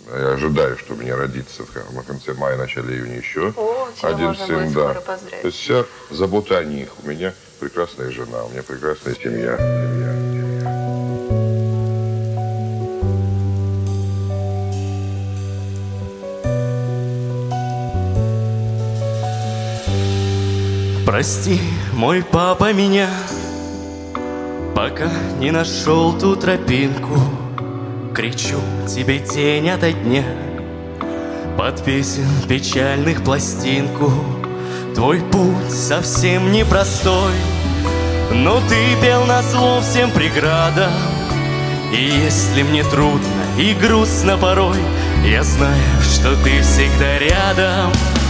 Я ожидаю, что у меня родится в конце мая, начале июня еще тебя один можно сын, будет да. скоро поздравить. То есть вся забота о них. У меня прекрасная жена, у меня прекрасная семья. Прости, мой папа, меня, пока не нашел ту тропинку. Кричу тебе день ото дня под песен печальных пластинку. Твой путь совсем непростой, но ты пел назло всем преградам. И если мне трудно и грустно порой, я знаю, что ты всегда рядом.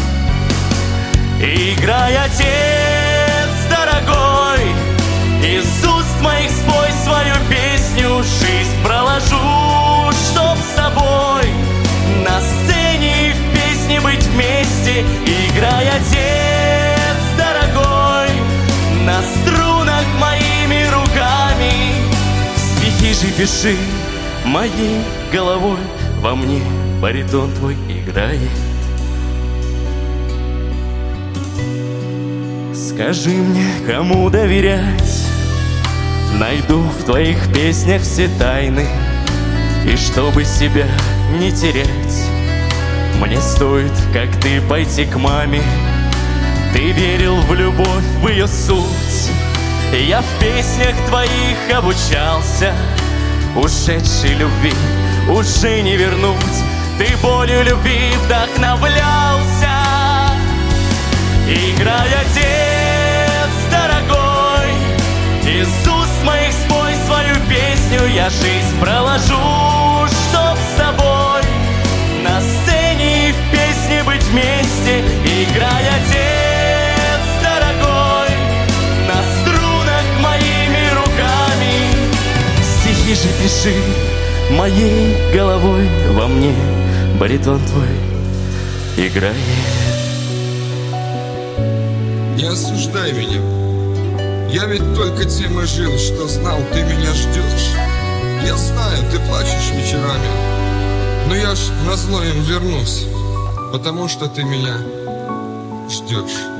Играй, отец дорогой, из уст моих спой свою песню. Жизнь проложу, чтоб с тобой на сцене и в песне быть вместе. Играй, отец дорогой, на струнах моими руками. Стихи же пиши моей головой, во мне баритон твой играет. Скажи мне, кому доверять, найду в твоих песнях все тайны. И чтобы себя не терять, мне стоит, как ты, пойти к маме. Ты верил в любовь, в ее суть. Я в песнях твоих обучался. Ушедшей любви уже не вернуть. Ты болью любви вдохновлялся. Играй, отец дорогой, из уст моих спой свою песню. Я жизнь проложу, чтоб с тобой на сцене и в песне быть вместе. Играй, отец дорогой, на струнах моими руками. Стихи же пиши моей головой, во мне баритон твой играет. Не осуждай меня. Я ведь только тем и жил, что знал, ты меня ждешь. Я знаю, ты плачешь вечерами, но я ж назло им вернусь, потому что ты меня ждешь.